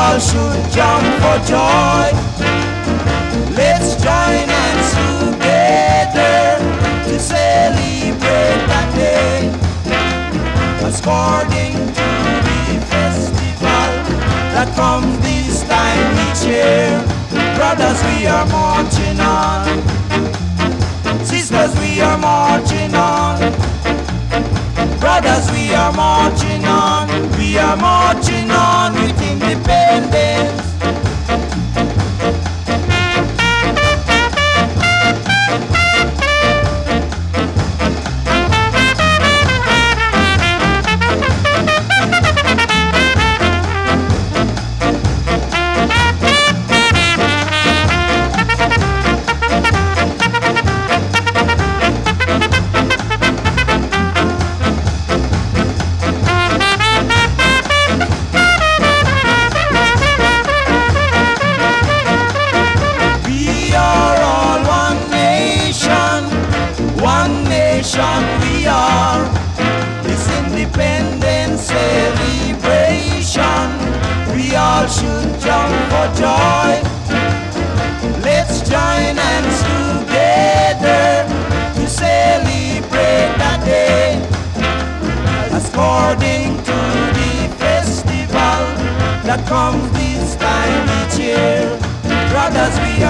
all should jump for joy. Let's join hands together to celebrate that day. According to the festival that comes this time each year. Brothers, we are marching on. Sisters, we are marching on. Brothers, we are marching on. We are marching on with independence. We are this independence celebration. We all should jump for joy. Let's join hands together to celebrate that day. According to the festival that comes this time each year. Brothers, we